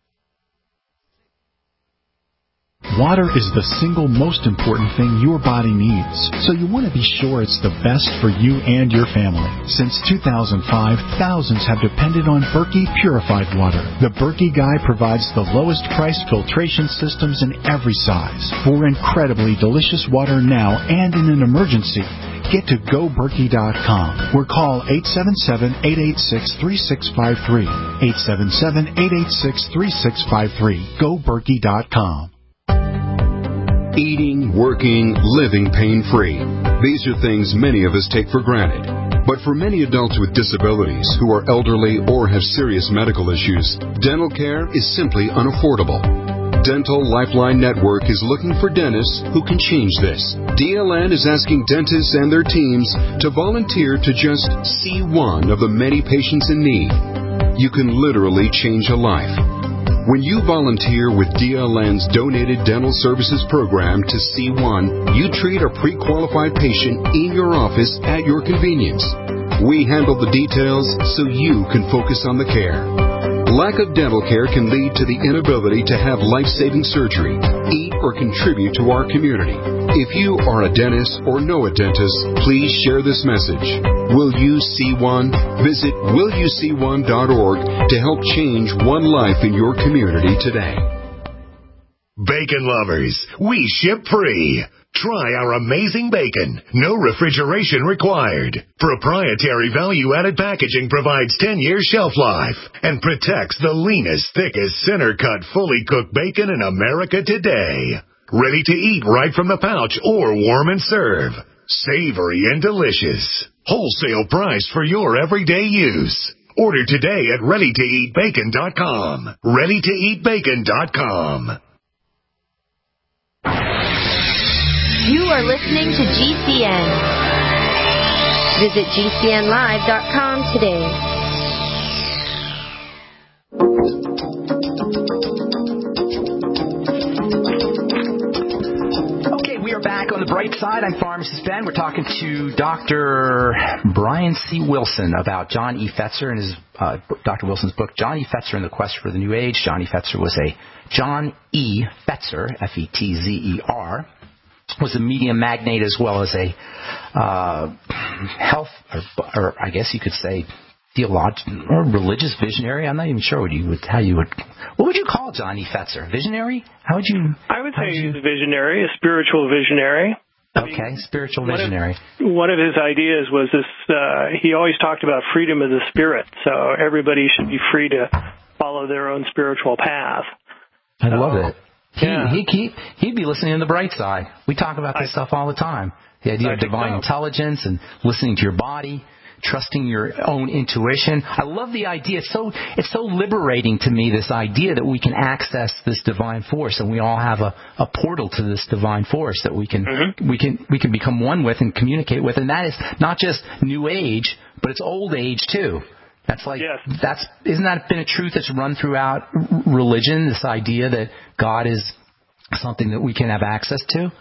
Water is the single most important thing your body needs, so you want to be sure it's the best for you and your family. Since 2005, thousands have depended on Berkey purified water. The Berkey Guy provides the lowest price filtration systems in every size. For incredibly delicious water now and in an emergency, get to GoBerkey.com or call 877-886-3653. 877-886-3653. GoBerkey.com. Eating, working, living pain-free. These are things many of us take for granted. But for many adults with disabilities who are elderly or have serious medical issues, dental care is simply unaffordable. Dental Lifeline Network is looking for dentists who can change this. DLN is asking dentists and their teams to volunteer to just see one of the many patients in need. You can literally change a life. When you volunteer with DLN's Donated Dental Services Program to C1, you treat a pre-qualified patient in your office at your convenience. We handle the details so you can focus on the care. Lack of dental care can lead to the inability to have life-saving surgery, eat, or contribute to our community. If you are a dentist or know a dentist, please share this message. Will You See One? Visit willyouseeone.org to help change one life in your community today. Bacon lovers, we ship free. Try our amazing bacon. No refrigeration required. Proprietary value-added packaging provides 10-year shelf life and protects the leanest, thickest, center-cut, fully cooked bacon in America today. Ready to eat right from the pouch or warm and serve. Savory and delicious. Wholesale price for your everyday use. Order today at readytoeatbacon.com. readytoeatbacon.com. You are listening to GCN. Visit GCNlive.com today. Okay, we are back on the bright side. I'm Pharmacist Ben. We're talking to Dr. Brian C. Wilson about John E. Fetzer and his Dr. Wilson's book, John E. Fetzer and the Quest for the New Age. John E. Fetzer was a John E. Fetzer, F-E-T-Z-E-R, was a media magnate as well as a health, or I guess you could say theological or religious visionary. I'm not even sure what would you call John E. Fetzer? Visionary? How would you? I would say he's a visionary, a spiritual visionary. Okay, spiritual visionary. One of his ideas was this, he always talked about freedom of the spirit, so everybody should be free to follow their own spiritual path. I love it. Yeah. He'd be listening to the bright side. We talk about this stuff all the time. The idea of divine intelligence and listening to your body, trusting your own intuition. I love the idea. It's so liberating to me, this idea that we can access this divine force, and we all have a portal to this divine force that we can become one with and communicate with. And that is not just New Age, but it's Old Age too. That's like isn't that been a truth that's run throughout religion? This idea that God is something that we can have access to.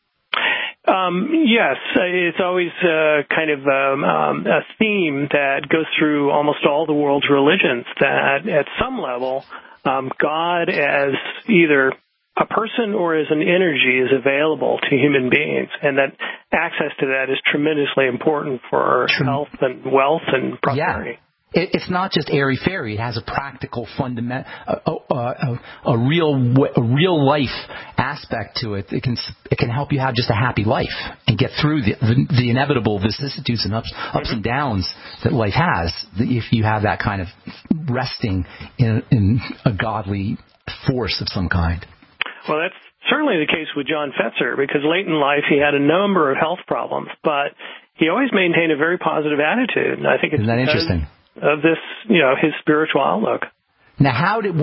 Yes, it's always kind of a theme that goes through almost all the world's religions, that at some level, God as either a person or as an energy is available to human beings, and that access to that is tremendously important for health and wealth and prosperity. Yeah. It's not just airy-fairy. It has a practical, fundamental, a real life aspect to it. It can help you have just a happy life and get through the inevitable vicissitudes and ups and downs that life has. If you have that kind of resting in a godly force of some kind. Well, that's certainly the case with John Fetzer, because late in life he had a number of health problems, but he always maintained a very positive attitude, and I think it's Isn't that interesting? Of this, his spiritual outlook. Now, how did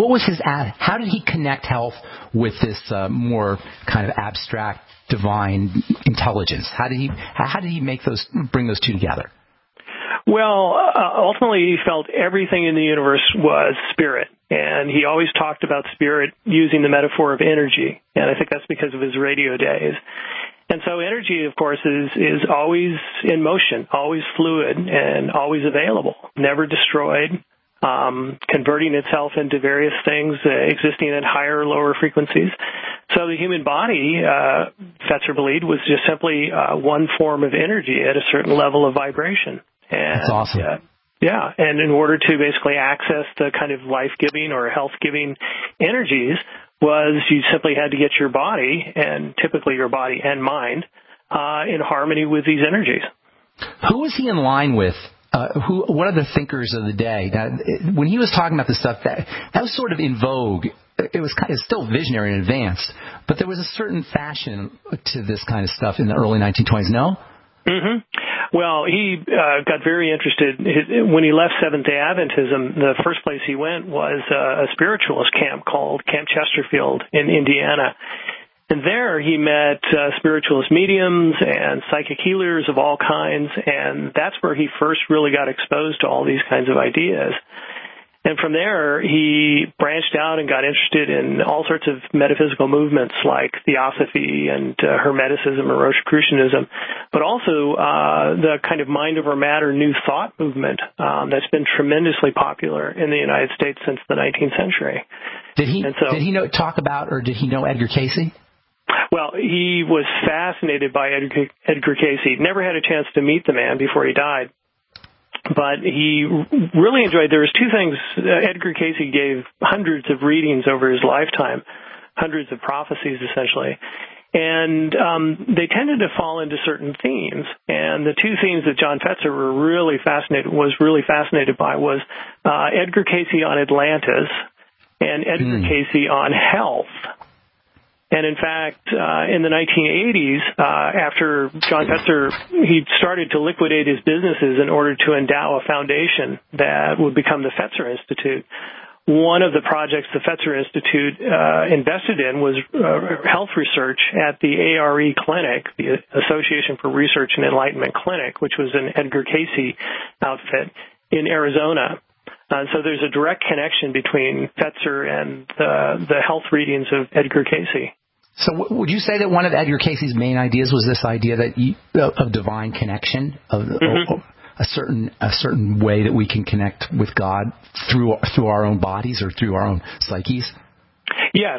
he connect health with this more kind of abstract divine intelligence? How did he bring those two together? Well, ultimately he felt everything in the universe was spirit, and he always talked about spirit using the metaphor of energy, and I think that's because of his radio days. And so energy, of course, is always in motion, always fluid, and always available, never destroyed, converting itself into various things, existing at higher or lower frequencies. So the human body, Fetzer believed, was just simply one form of energy at a certain level of vibration. And, that's awesome. Yeah, and in order to basically access the kind of life-giving or health-giving energies was you simply had to get your body, and typically your body and mind, in harmony with these energies. Who was he in line with? What are the thinkers of the day? Now, when he was talking about this stuff, that was sort of in vogue. It was kind of still visionary and advanced, but there was a certain fashion to this kind of stuff in the early 1920s, no? Mm-hmm. Well, he got very interested. When he left Seventh-day Adventism, the first place he went was a spiritualist camp called Camp Chesterfield in Indiana. And there he met spiritualist mediums and psychic healers of all kinds, and that's where he first really got exposed to all these kinds of ideas. And from there, he branched out and got interested in all sorts of metaphysical movements like Theosophy and Hermeticism or Rosicrucianism, but also the kind of mind over matter new thought movement that's been tremendously popular in the United States since the 19th century. Did he talk about, or did he know Edgar Cayce? Well, he was fascinated by Edgar Cayce. Never had a chance to meet the man before he died. But he really enjoyed, there was two things. Edgar Cayce gave hundreds of readings over his lifetime, hundreds of prophecies essentially. And they tended to fall into certain themes. And the two themes that John Fetzer was really fascinated by was Edgar Cayce on Atlantis and Edgar Cayce on health. And in fact, in the 1980s, after John Fetzer, he started to liquidate his businesses in order to endow a foundation that would become the Fetzer Institute. One of the projects the Fetzer Institute invested in was health research at the ARE Clinic, the Association for Research and Enlightenment Clinic, which was an Edgar Cayce outfit in Arizona. So there's a direct connection between Fetzer and the health readings of Edgar Cayce. So would you say that one of Edgar Cayce's main ideas was this idea that of divine connection, of a certain way that we can connect with God through our own bodies or through our own psyches? Yes.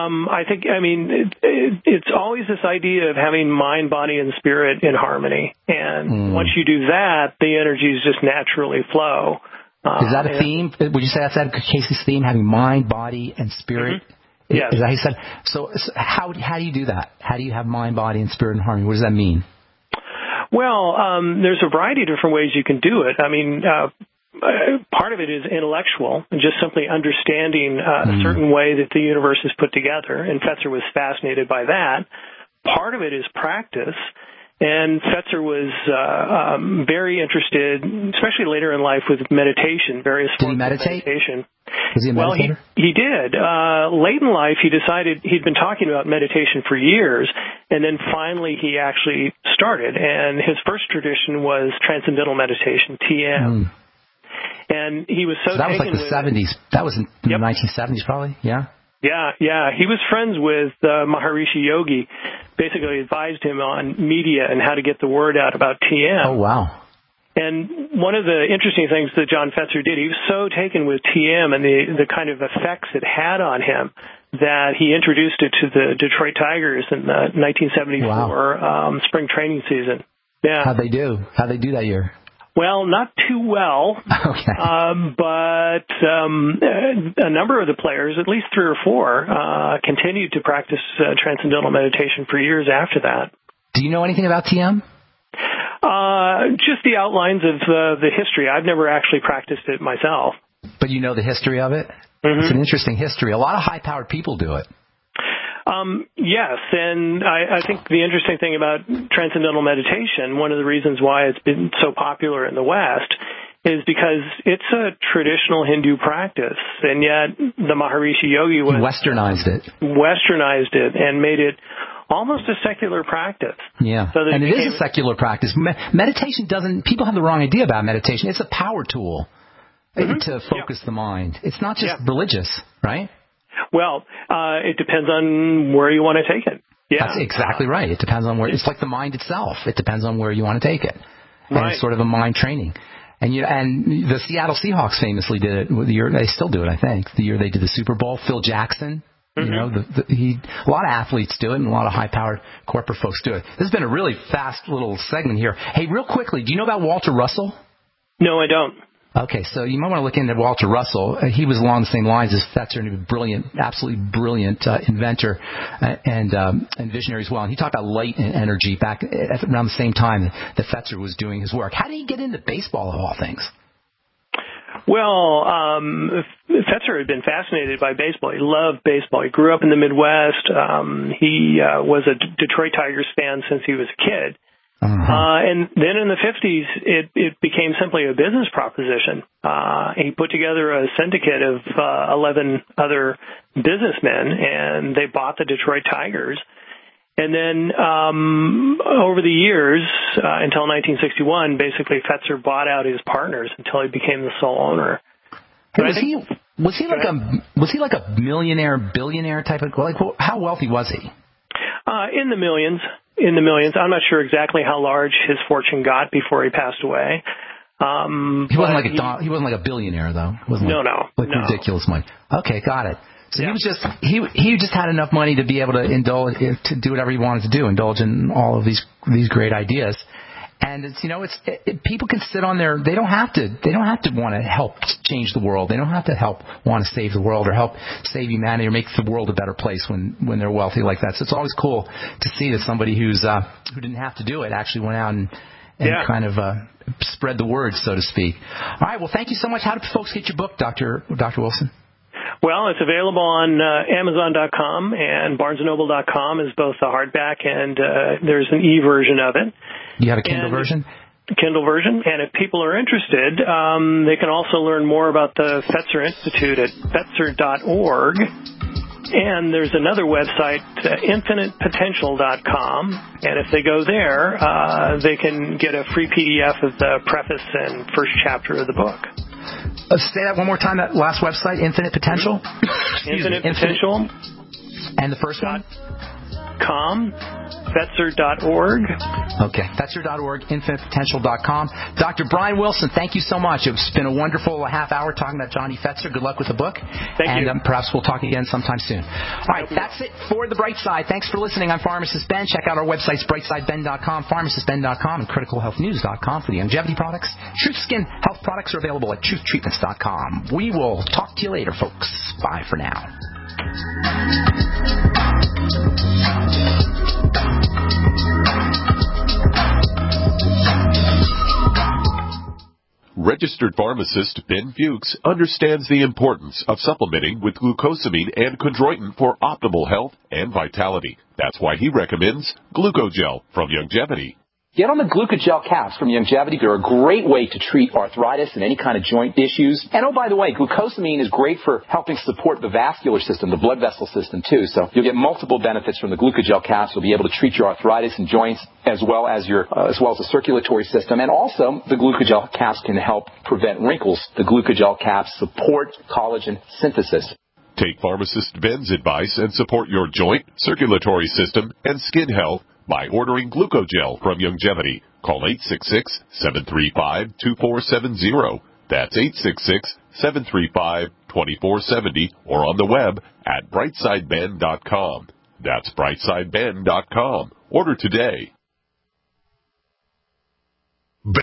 It's always this idea of having mind, body, and spirit in harmony. And once you do that, the energies just naturally flow. Is that a theme? Would you say that's Edgar Cayce's theme, having mind, body, and spirit? Yes. Is that he said? So how do you do that? How do you have mind, body, and spirit in harmony? What does that mean? Well, there's a variety of different ways you can do it. Part of it is intellectual, and just simply understanding a certain way that the universe is put together, and Fetzer was fascinated by that. Part of it is practice. And Fetzer was very interested, especially later in life, with meditation, various forms of meditation. Was he a meditator? Well, he did. Late in life, he decided he'd been talking about meditation for years, and then finally he actually started. And his first tradition was transcendental meditation, TM. And he was so that was like the 70s. That was in the 1970s, probably. Yeah. Yeah. He was friends with Maharishi Yogi, basically advised him on media and how to get the word out about TM. Oh, wow. And one of the interesting things that John Fetzer did, he was so taken with TM and the kind of effects it had on him that he introduced it to the Detroit Tigers in the 1974 spring training season. Yeah. How'd they do that year? Well, not too well, okay. But a number of the players, at least 3 or 4, continued to practice transcendental meditation for years after that. Do you know anything about TM? Just the outlines of the history. I've never actually practiced it myself. But you know the history of it? It's an interesting history. A lot of high-powered people do it. Yes, and I think the interesting thing about transcendental meditation, one of the reasons why it's been so popular in the West, is because it's a traditional Hindu practice, and yet the Maharishi Yogi westernized it and made it almost a secular practice. Yeah, so and it is a secular practice. Meditation people have the wrong idea about meditation. It's a power tool to focus the mind. It's not just religious, right? Well, it depends on where you want to take it. Yeah. That's exactly right. It depends on where. It's like the mind itself. It depends on where you want to take it. And it's sort of a mind training. And the Seattle Seahawks famously did it. They still do it, I think. The year they did the Super Bowl, Phil Jackson. You know, a lot of athletes do it, and a lot of high-powered corporate folks do it. This has been a really fast little segment here. Hey, real quickly, do you know about Walter Russell? No, I don't. Okay, so you might want to look into Walter Russell. He was along the same lines as Fetzer, and he was brilliant, absolutely brilliant inventor and visionary as well. And he talked about light and energy back around the same time that Fetzer was doing his work. How did he get into baseball, of all things? Well, Fetzer had been fascinated by baseball. He loved baseball. He grew up in the Midwest. He was a Detroit Tigers fan since he was a kid. And then in the 50s, it became simply a business proposition. He put together a syndicate of 11 other businessmen, and they bought the Detroit Tigers. And then over the years, until 1961, basically Fetzer bought out his partners until he became the sole owner. Was he like a millionaire, billionaire type of, like, how wealthy was he? In the millions. I'm not sure exactly how large his fortune got before he passed away. He wasn't like a billionaire, though. Ridiculous money. Okay, got it. So he just had enough money to be able to indulge, to do whatever he wanted to do, indulge in all of these great ideas. And people can sit on their, they don't have to want to help change the world. They don't have to want to save the world or help save humanity or make the world a better place when they're wealthy like that. So it's always cool to see that somebody who didn't have to do it actually went out and kind of spread the word, so to speak. All right. Well, thank you so much. How do folks get your book, Dr. Wilson? Well, it's available on Amazon.com, and BarnesandNoble.com is both the hardback and there's an e-version of it. You have a Kindle version? Kindle version. And if people are interested, they can also learn more about the Fetzer Institute at Fetzer.org. And there's another website, InfinitePotential.com. And if they go there, they can get a free PDF of the preface and first chapter of the book. Say that one more time, that last website, Infinite Potential? Infinite Potential. And the first one? Fetzer.org. Okay, Fetzer.org, InfinitePotential.com. Dr. Brian Wilson, thank you so much. It's been a wonderful half hour talking about Johnny Fetzer. Good luck with the book. Thank you. And perhaps we'll talk again sometime soon. All right, that's it for The Bright Side. Thanks for listening. I'm Pharmacist Ben. Check out our websites, brightsideben.com, pharmacistben.com, and criticalhealthnews.com for the longevity products. Truth Skin Health products are available at truthtreatments.com. We will talk to you later, folks. Bye for now. Registered pharmacist Ben Fuchs understands the importance of supplementing with glucosamine and chondroitin for optimal health and vitality. That's why he recommends Glucogel from Youngevity. Get on the Glucogel caps from Youngevity. They're a great way to treat arthritis and any kind of joint issues. And oh, by the way, glucosamine is great for helping support the vascular system, the blood vessel system too. So you'll get multiple benefits from the Glucogel caps. You'll be able to treat your arthritis and joints as well as the circulatory system. And also, the Glucogel caps can help prevent wrinkles. The Glucogel caps support collagen synthesis. Take Pharmacist Ben's advice and support your joint, circulatory system, and skin health by ordering Glucogel from Youngevity. Call 866-735-2470. That's 866-735-2470 or on the web at brightsideben.com. That's brightsideben.com. Order today.